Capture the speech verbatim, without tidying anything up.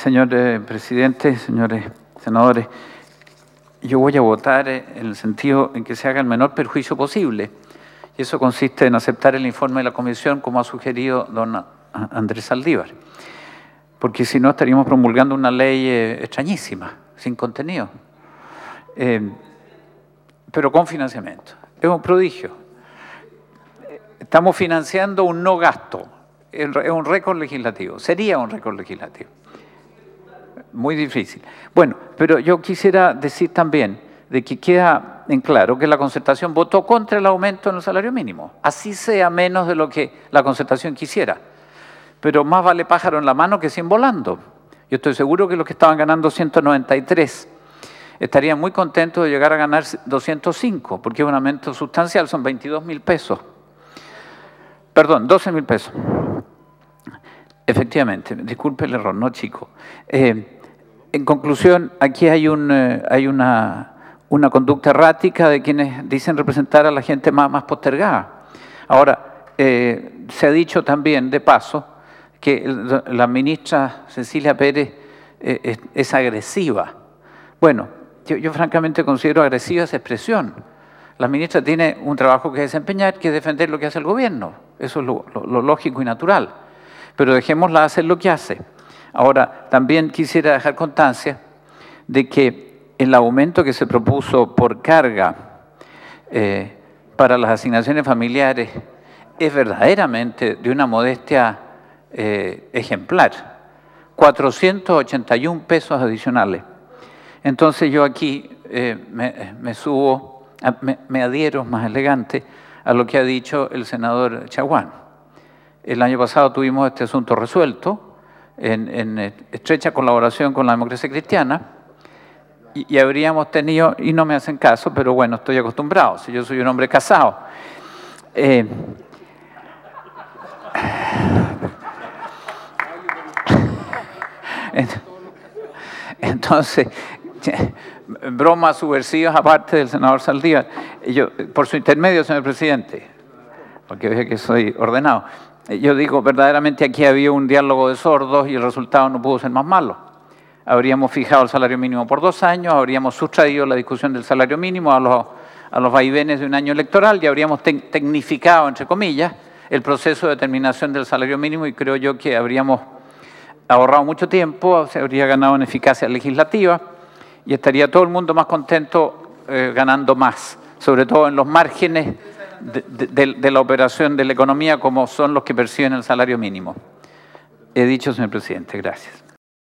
señor eh, presidente, señores senadores, yo voy a votar en el sentido en que se haga el menor perjuicio posible. Y eso consiste en aceptar el informe de la comisión como ha sugerido don Andrés Saldívar. Porque si no estaríamos promulgando una ley eh, extrañísima, sin contenido. Eh, pero con financiamiento. Es un prodigio. Estamos financiando un no gasto. Es un récord legislativo. Sería un récord legislativo. Muy difícil. Bueno, pero yo quisiera decir también de que queda en claro que la Concertación votó contra el aumento en el salario mínimo. Así sea menos de lo que la Concertación quisiera. Pero más vale pájaro en la mano que cien volando. Yo estoy seguro que los que estaban ganando ciento noventa y tres estarían muy contentos de llegar a ganar doscientos cinco, porque es un aumento sustancial, son veintidós mil pesos. Perdón, doce mil pesos. Efectivamente, disculpe el error, no chico. Eh, en conclusión, aquí hay, un, eh, hay una, una conducta errática de quienes dicen representar a la gente más, más postergada. Ahora, eh, se ha dicho también, de paso, que la ministra Cecilia Pérez eh, es, es agresiva. Bueno, yo, yo francamente considero agresiva esa expresión. La ministra tiene un trabajo que desempeñar, que es defender lo que hace el gobierno. Eso es lo, lo, lo lógico y natural. Pero dejémosla hacer lo que hace. Ahora, también quisiera dejar constancia de que el aumento que se propuso por carga eh, para las asignaciones familiares es verdaderamente de una modestia eh, ejemplar. cuatrocientos ochenta y un pesos adicionales. Entonces yo aquí eh, me, me subo, me, me adhiero más elegante a lo que ha dicho el senador Chaguán. El año pasado tuvimos este asunto resuelto en, en estrecha colaboración con la democracia cristiana y, y habríamos tenido, y no me hacen caso, pero bueno, estoy acostumbrado, si yo soy un hombre casado. Eh, entonces, bromas subversivas aparte del senador Saldívar, yo, por su intermedio, señor presidente, porque ve que soy ordenado. Yo digo, verdaderamente aquí había un diálogo de sordos y el resultado no pudo ser más malo. Habríamos fijado el salario mínimo por dos años, habríamos sustraído la discusión del salario mínimo a los, a los vaivenes de un año electoral y habríamos te tecnificado, entre comillas, el proceso de determinación del salario mínimo y creo yo que habríamos ahorrado mucho tiempo, se habría ganado en eficacia legislativa y estaría todo el mundo más contento eh, ganando más, sobre todo en los márgenes De, de, de la operación de la economía como son los que perciben el salario mínimo. He dicho, señor presidente. Gracias.